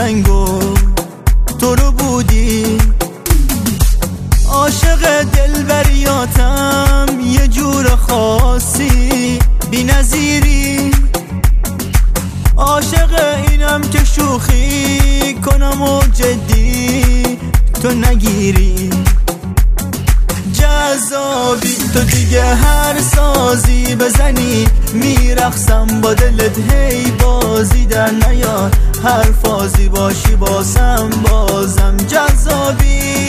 قشنگو تو رو بودی، عاشق دلبریاتم یه جور خاصی بی نظیری، عاشق اینم که شوخی کنم و جدی تو نگیری، جذابی تو دیگه هر سازی بزنی میرقصم با دلت، هی بازی در نیار هر فازی باشی باسم بازم جذابی،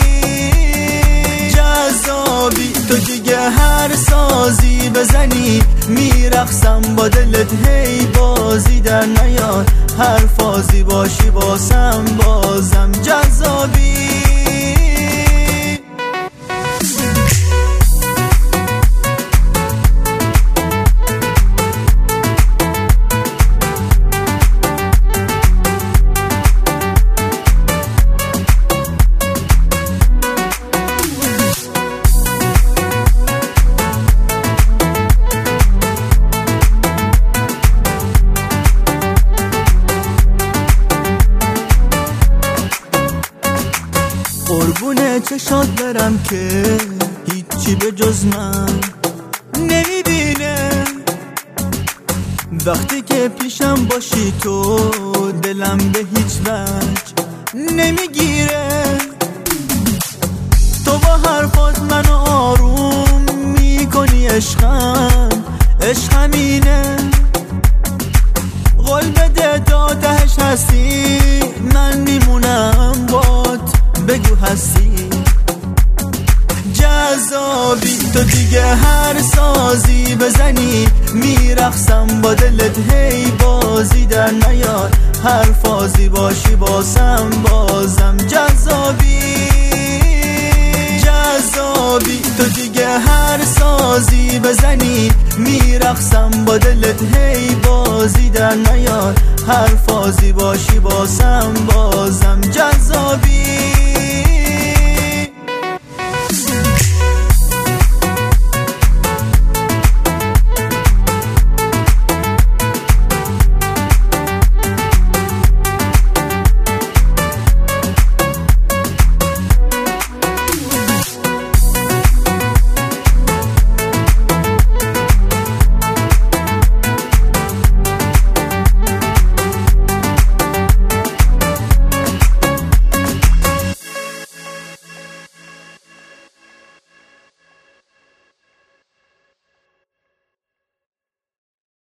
جذابی تو دیگه هر سازی بزنی میرقصم با دلت، هی بازی در نیار هر فازی باشی باسم بازم جذابی. قربون چشات برم که هیچی به جز من نمیبینه، وقتی که پیشم باشی تو دلم به هیچ وجه نمیگیره، تو با حرفات منو آروم میکنی، عشقم اینه، قول بده دادهش هستی من میمونم بات بگو هستی، جذابی تو دیگه هر سازی بزنی میرقصم با دلت، هی بازی در نیار هر فازی باشی باسم بازم جذابی، جذابی تو دیگه هر سازی بزنی میرقصم با دلت، هی بازی در نیار هر فازی باشی باسم بازم جذابی.